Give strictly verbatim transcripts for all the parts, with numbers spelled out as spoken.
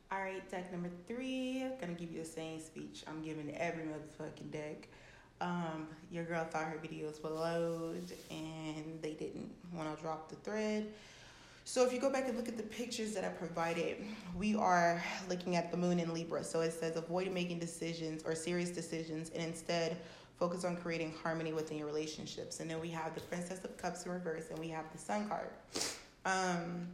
All right, deck number three. I'm gonna give you the same speech I'm giving every motherfucking deck. Um, your girl thought her videos would load and they didn't when I dropped the thread. So if you go back and look at the pictures that I provided, we are looking at the moon in Libra. So it says avoid making decisions or serious decisions and instead focus on creating harmony within your relationships. And then we have the Princess of Cups in reverse and we have the Sun card. Um,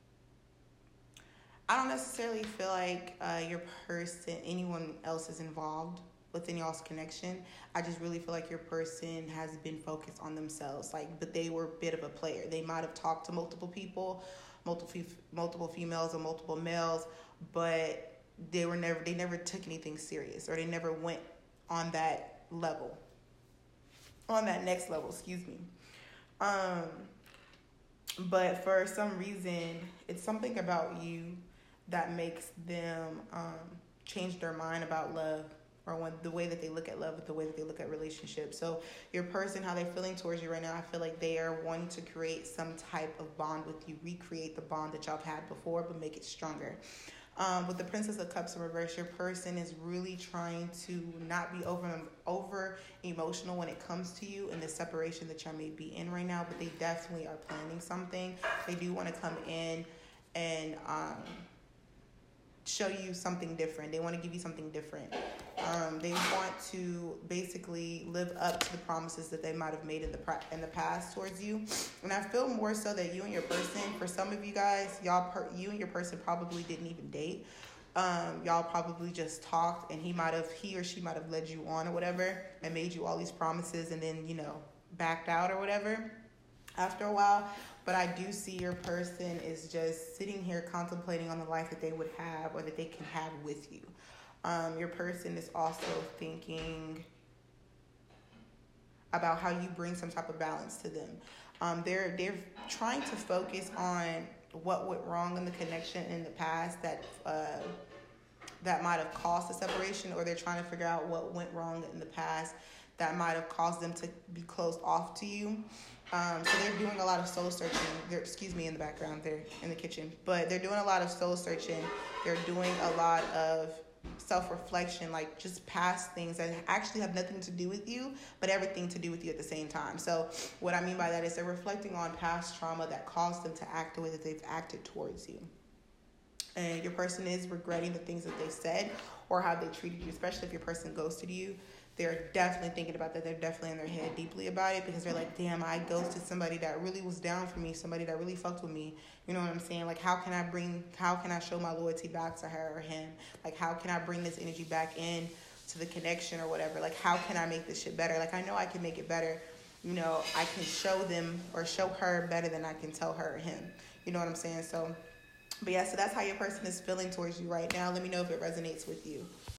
I don't necessarily feel like uh, your person, anyone else is involved within y'all's connection. I just really feel like your person has been focused on themselves. Like, but they were a bit of a player. They might have talked to multiple people, multiple multiple females or multiple males, but they were never they never took anything serious or they never went on that level, on that next level. Excuse me. Um, but for some reason, it's something about you that makes them um, change their mind about love or when the way that they look at love, the way that they look at relationships. So your person, how they're feeling towards you right now, I feel like they are wanting to create some type of bond with you, recreate the bond that y'all have had before, but make it stronger. Um, with the Princess of Cups in reverse, your person is really trying to not be over over emotional when it comes to you and the separation that y'all may be in right now, but they definitely are planning something. They do want to come in and um, show you something different. They want to give you something different. Um, they want to basically live up to the promises that they might have made in the pra- in the past towards you. And I feel more so that you and your person, for some of you guys, y'all, per- you and your person probably didn't even date. Um, y'all probably just talked, and he might have, he or she might have led you on or whatever, and made you all these promises, and then you know backed out or whatever after a while. But I do see your person is just sitting here contemplating on the life that they would have or that they can have with you. Um, your person is also thinking about how you bring some type of balance to them. Um, they're they're trying to focus on what went wrong in the connection in the past that uh, that might have caused the separation, or they're trying to figure out what went wrong in the past that might have caused them to be closed off to you. Um, so they're doing a lot of soul searching. They're, excuse me, in the background, they're in the kitchen. But they're doing a lot of soul searching. They're doing a lot of self-reflection, like just past things that actually have nothing to do with you, but everything to do with you at the same time. So what I mean by that is they're reflecting on past trauma that caused them to act the way that they've acted towards you. And your person is regretting the things that they said or how they treated you, especially if your person ghosted you. They're definitely thinking about that. They're definitely in their head deeply about it because they're like, damn, I ghosted somebody that really was down for me, somebody that really fucked with me. You know what I'm saying? Like, how can I bring, how can I show my loyalty back to her or him? Like, how can I bring this energy back in to the connection or whatever? Like, how can I make this shit better? Like, I know I can make it better. You know, I can show them or show her better than I can tell her or him. You know what I'm saying? So, but yeah, so that's how your person is feeling towards you right now. Let me know if it resonates with you.